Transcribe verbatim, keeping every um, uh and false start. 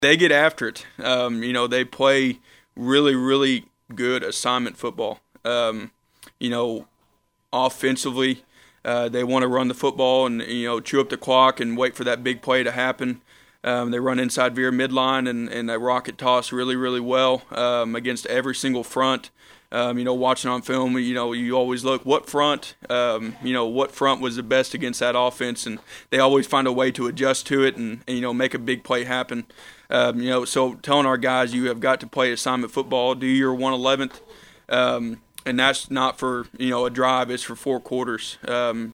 They get after it. Um, you know, they play really, really good assignment football. Um, you know, offensively, uh, they want to run the football and, you know, chew up the clock and wait for that big play to happen. Um, they run inside veer midline and, and they rocket toss really, really well um, against every single front. Um, you know, watching on film, you know, you always look what front, um, you know, what front was the best against that offense, and they always find a way to adjust to it and, and you know, make a big play happen. Um, you know, so telling our guys, you have got to play assignment football, do your one eleventh, um, and that's not for, you know, a drive, it's for four quarters. Um,